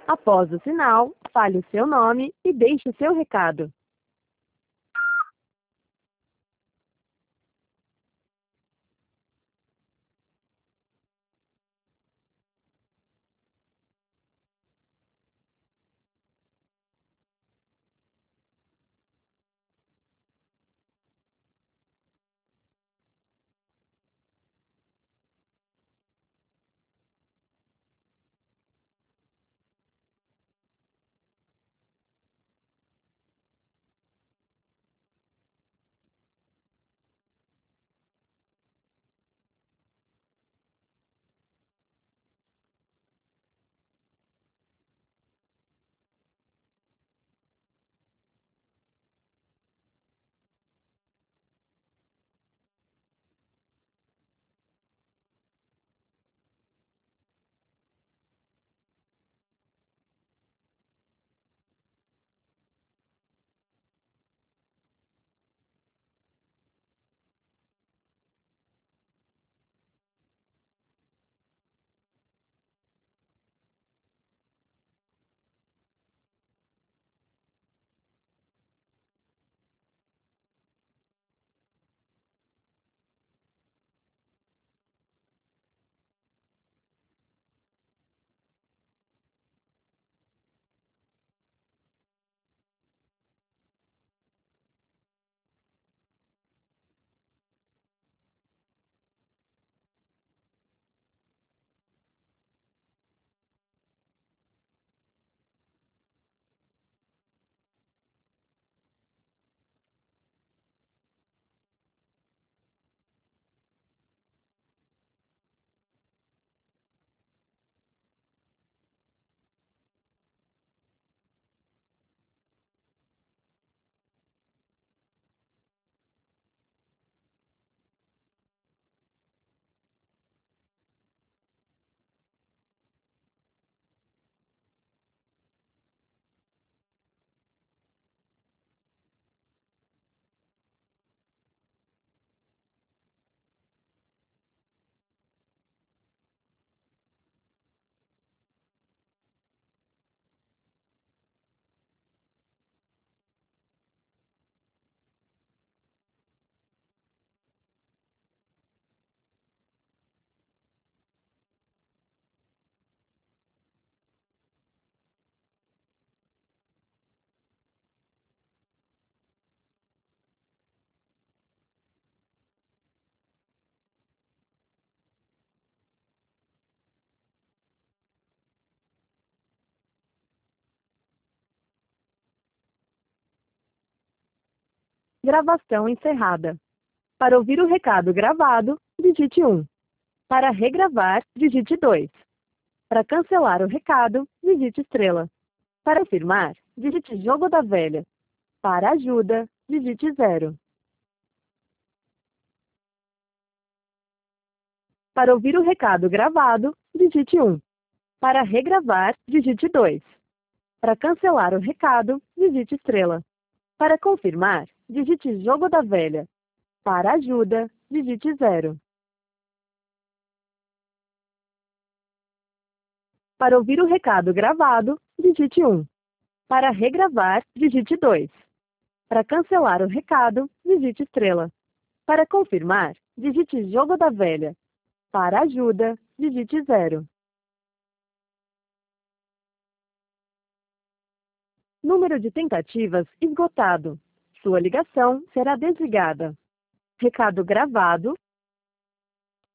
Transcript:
Após o sinal, fale o seu nome e deixe o seu recado. Gravação encerrada. Para ouvir o recado gravado, digite 1. Para regravar, digite 2. Para cancelar o recado, digite estrela. Para afirmar, digite jogo da velha. Para ajuda, digite 0. Para ouvir o recado gravado, digite 1. Para regravar, digite 2. Para cancelar o recado, digite estrela. Para confirmar, digite jogo da velha. Para ajuda, digite 0. Para ouvir o recado gravado, digite 1. Para regravar, digite 2. Para cancelar o recado, digite estrela. Para confirmar, digite jogo da velha. Para ajuda, digite 0. Número de tentativas esgotado. Sua ligação será desligada. Recado gravado